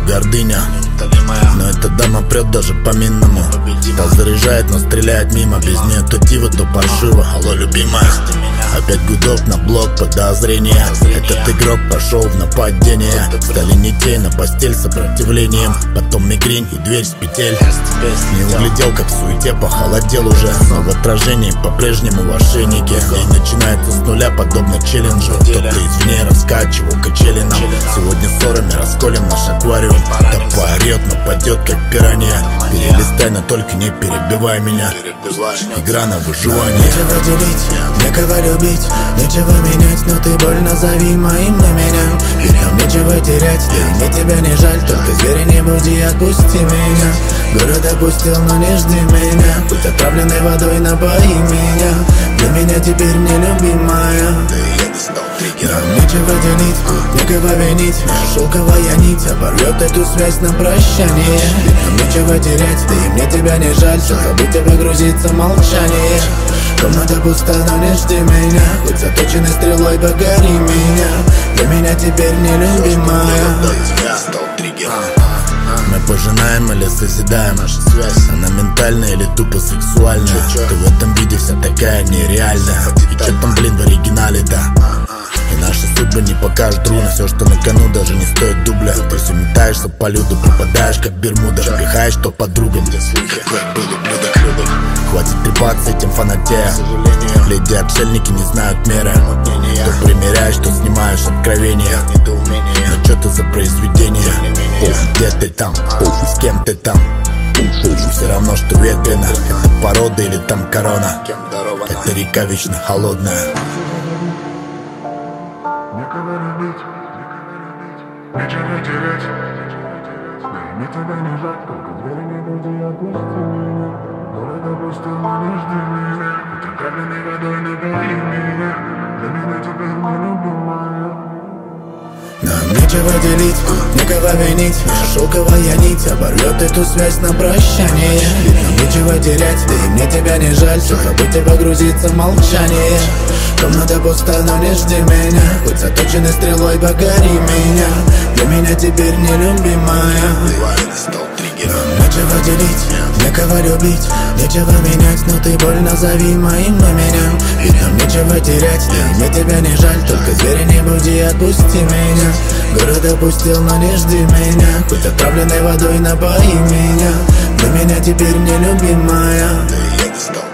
гордыня, но эта дама прет даже по минному. Та заряжает, но стреляет мимо. Без нее то диво, то паршиво. Алло, любимая. Опять гудок на блок, подозрения. Этот игрок пошел в нападение. Стали нитей на постель с сопротивлением. Потом мигрень и дверь с петель. Не углядел, как в суете похолодел уже. Но в отражении по-прежнему в ошейнике. И начинается с нуля, подобно челленджу. Кто-то извне раскачивал качели нам. Сегодня ссорами расколем наш аквариум. Да поорет, но падет, как пиранья. Перелистай, но только не перебивай меня. Игра на выживание. Нечего делить, некого любить, нечего менять, но ты боль назови моим именем. Ведь нам нечего терять, да и мне тебя не жаль. Только зверя не буди, отпусти меня. Город опустил, но не жди меня. Будь отравленной водой, напои меня. Для меня теперь нелюбимая. Нам нечего делить, некого винить. Шелковая нить оборвет эту связь на прощание. Ведь нам нечего терять, да и мне тебя не жаль. Все забыть и погрузиться в молчание. Комната пуста, но не жди меня. Хоть заточенной стрелой погори меня. Для меня теперь нелюбимая. Мы пожинаем или созидаем? Наша связь, она ментальная или тупо сексуальная? Ты в этом виде вся такая нереальная. И чё там, блин, в оригинале, да? И наши судьбы не покажут руны. Все, что на кону, даже не стоит дубля. Ты все метаешься по люду, пропадаешь как Бермуда. Впихаешь то подругам. Хватит трепаться этим фанатея. Леди отшельники не знают меры. То примеряешь, то снимаешь откровения. Но что ты за произведение? Где ты там? С кем ты там? Все равно, что ветрено. Это порода или там корона? Это река вечно холодная. Некого любить, нечего терять. Да и мне тебя не жаль, только двери не буди, отпусти меня. Город опустил, но не жди меня. Будь отравленной водой, напои меня. Для меня теперь нелюбимая. Нам нечего делить, некого винить. Шелковая нить оборвет эту связь на прощание. Ведь нам нечего терять, да и мне тебя не жаль. Все забыть и погрузиться в молчание. Комната пуста, но не жди меня. Хоть заточенной стрелой погори меня. Для меня теперь нелюбимая. Нам нечего делить, некого любить, нечего менять, но ты боль назови моим именем. Ведь нам нечего терять, да и мне тебя не жаль. Только зверя не буди, отпусти меня. Город опустил, но не жди меня. Хоть отравленной водой напои меня. Для меня теперь нелюбимая.